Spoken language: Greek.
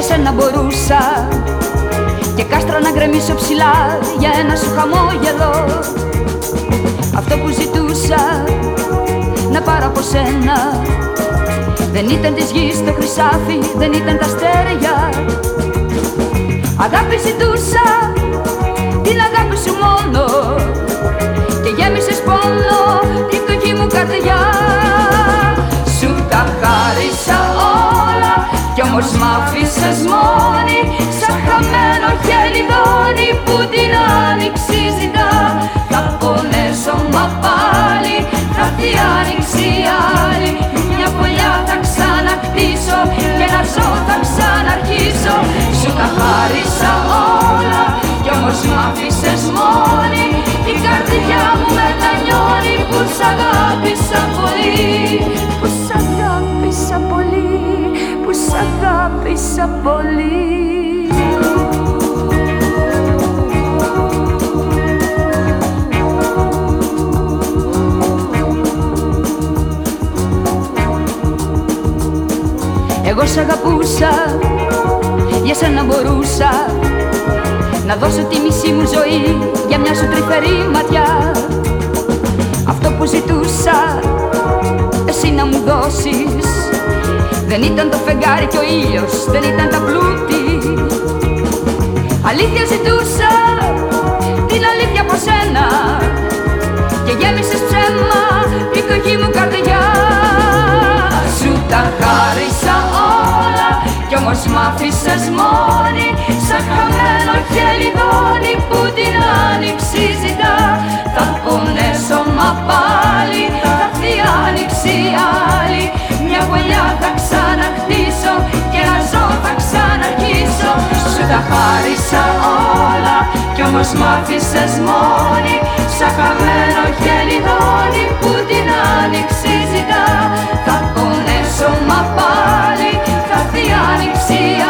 σένα μπορούσα και κάστρα να γκρεμίσω ψηλά για ένα σου χαμόγελο. Αυτό που ζητούσα να πάρω από σένα δεν ήταν της γης το χρυσάφι, δεν ήταν τα αστέρια. Αγάπη ζητούσα, την αγάπη σου μόνο, και γέμισες πόνο τη φτωχή μου καρδιά. Σου τα χάρισα όλα κι όμως μ' άφησες μόνη, σαν χαμένο χελιδόνι που την άνοιξη ζητά. Θα πονέσω μα πάλι, θα έρθει η άνοιξη άλλη. Μια φωλιά θα ξαναχτίσω και να ζω θα ξαναρχίσω. Σου τα χάρισα όλα κι όμως μ' άφησες μόνη, η καρδιά μου μετανιώνει που σ' αγάπησα πολύ, που σ' αγάπησα πολύ, που σ' αγάπησα πολύ. Εγώ σ' αγαπούσα, για σένα μπορούσα να δώσω τη μισή μου ζωή για μια σου τρυφερή ματιά. Αυτό που ζητούσα εσύ να μου δώσεις δεν ήταν το φεγγάρι και ο ήλιος, δεν ήταν τα πλούτη. Αλήθεια ζητούσα, την αλήθεια από σένα, και γέμισες ψέμα τη φτωχή μου καρδιά. Σου τα χάρισα όλα κι όμως μ' άφησες μόνη, σαν χαμένο χελιδόνι που την άνοιξη ζητά. Θα πονέσω μα πάλι, θα έρθει η άνοιξη άλλη. Μια γωνιά θα ξαναχτίσω και να ζω θα ξαναρχίσω. Σου τα χάρισα όλα κι όμως μ' άφησες μόνη, σαν χαμένο χελιδόνι που την άνοιξη ζητά. Θα πονέσω μα πάλι, θα έρθει η άνοιξη